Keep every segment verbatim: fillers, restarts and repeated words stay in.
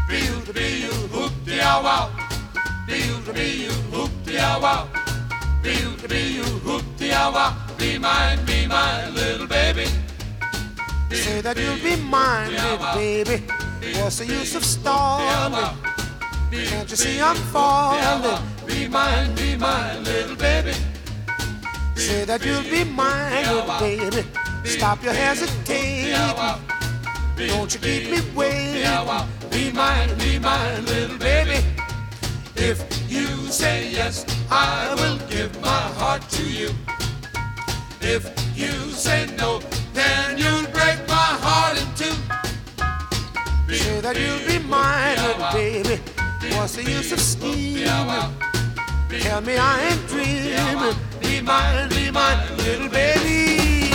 Feel to be you, hoop the ow wow. Feel to be you, hoop the ow wow. Feel to be you, hoop the ow wow. Be mine, be mine, little baby. Say that you'll be mine, little baby. What's the use of stalling? Can't you see I'm falling? Be mine, be mine, little baby. Say that you'll be mine, little baby. Stop your hesitating. Don't you keep me waiting. Be mine, be mine, little baby. If you say yes, I will give my heart to you. If you say no, then you'll break my heart in two. Say that you'll be mine, little baby. What's the use of scheming? Tell me I ain't dreaming. Be mine, be mine, little baby.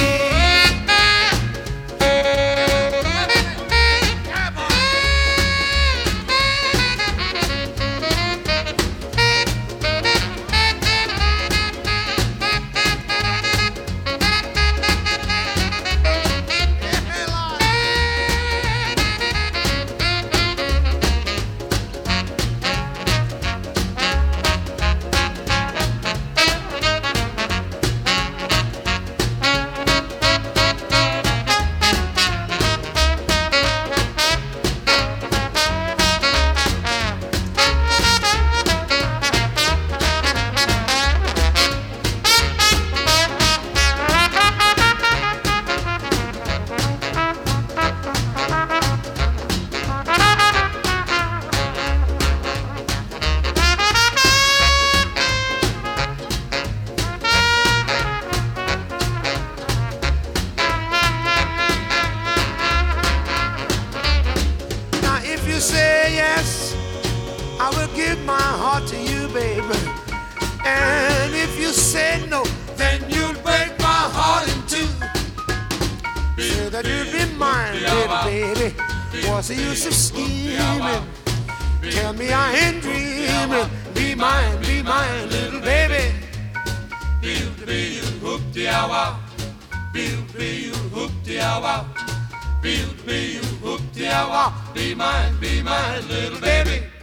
You say yes, I will give my heart to you, baby. And if you say no, then you'll break my heart in two. Say that you'll be mine, little baby. What's the use of scheming? Tell me I ain't dreaming. Be mine, be mine, little baby. Feel to be you, hoop the ow wow. Feel to be you, hoop the ow wow. Feel to be you, hoop the ow wow. Be mine, be mine, little baby.